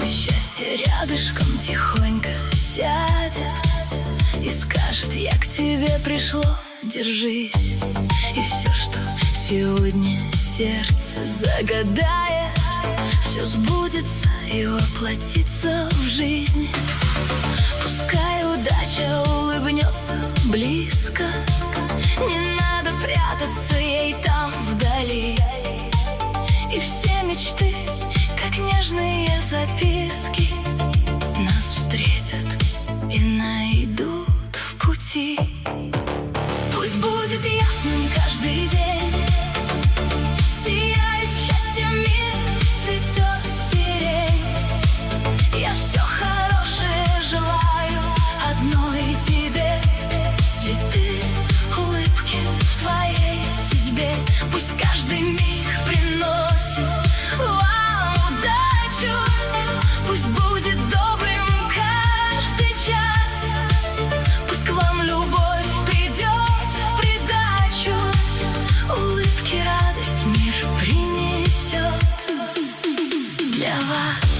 Пусть счастье рядышком тихонько сядет и скажет: я к тебе пришло, держись. И все, что сегодня сердце загадает, все сбудется и воплотится в жизнь. Пускай удача улыбнется близко, не надо прятаться ей там вдали. И все мечты, как нежные записки, нас встретят и найдут в пути. Пусть будет ясным каждый день, сияет счастьем мир, цветет сирень. Я все хорошее желаю одной тебе, цветы, улыбки в твоей судьбе. Пусть каждый миг приносит вам удачу, пусть будет добрым каждый час. Пусть к вам любовь придет в придачу, улыбки, радость мир принесет для вас.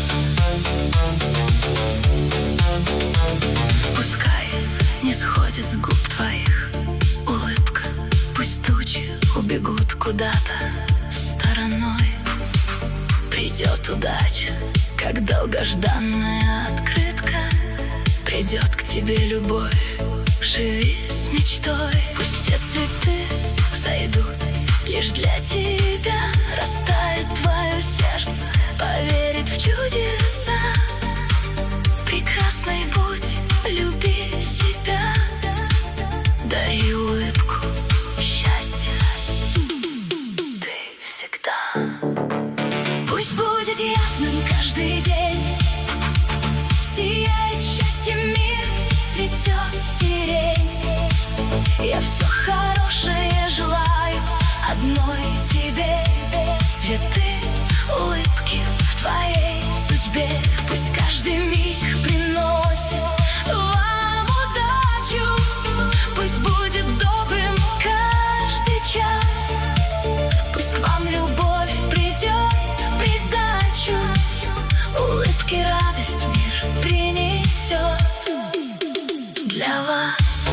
Пускай не сходит с губ твоих улыбка, пусть тучи убегут куда-то стороной. Придет удача, как долгожданная открытка, придет к тебе любовь, живи с мечтой. Пусть все цветы взойдут лишь для тебя, растает твое сердце, поверит в чудеса. Прекрасный путь, люби себя, дари улыбку, счастье ты всегда. Пусть будет ясным каждый день, сияет счастьем мир, цветет сирень. Я все хорошее желаю одной тебе, цветы, улыбки в твоей судьбе. Пусть каждый миг приносит вам удачу, пусть будет добрым каждый час. Пусть к вам любовь придет в придачу, улыбки, радость мир принесет для вас.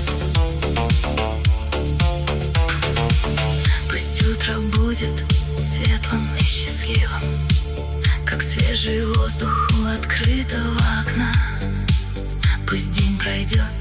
Пусть утро будет светлым и счастливым, как свежий воздух у открытого окна. Пусть день пройдет